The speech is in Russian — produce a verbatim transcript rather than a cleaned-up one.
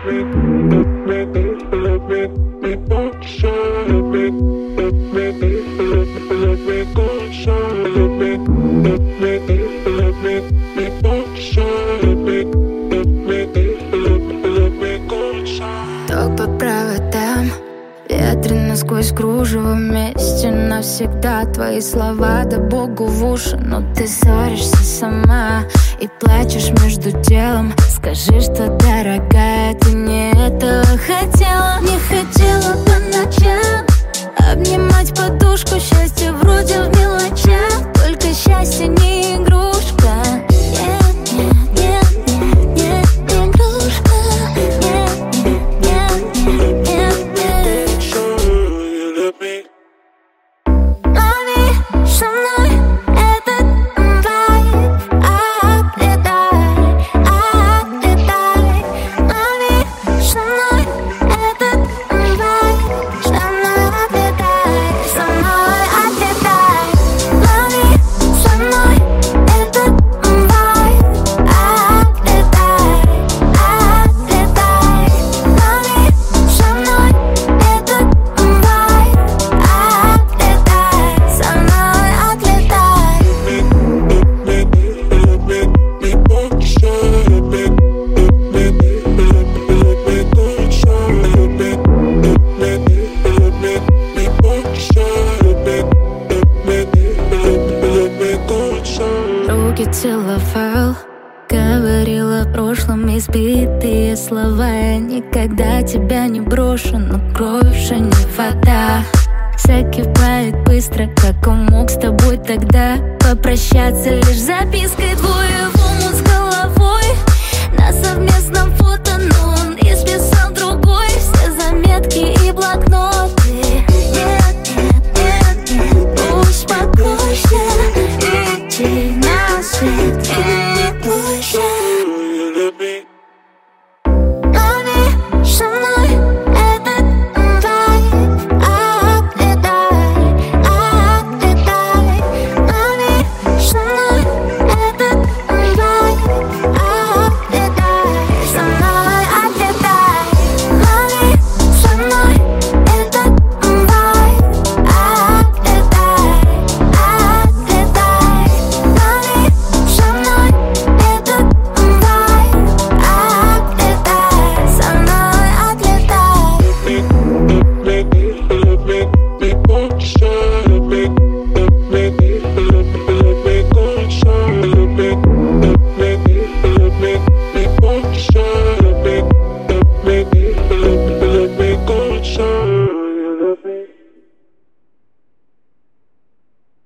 Ток по проводам, ветрено сквозь кружево, вместе навсегда. Твои слова да Богу в уши, но ты ссоришься сама и плачешь между делом. Скажи, что, дорогая, ты не этого хотела. Не хотела по ночам обнимать подушку, счастье вроде в мелочах, только счастье не игрушка. Нет, нет, нет, нет, нет, не игрушка. Нет, нет, нет, нет, нет, нет. Лови со мной этот вайб, отлетай, отлетай. Лови со мной этот вайб, со мной отлетай, со мной отлетай. Лови со мной этот вайб, отлетай, отлетай. Лови со мной этот вайб, отлетай, со мной отлетай. Руки целовал, говорила о прошлом избитые слова. Я никогда тебя не брошу, но кровь уже не вода. Закипает быстро, как он мог с тобой тогда попрощаться лишь запиской. Двое в омут с головой на совместном фото.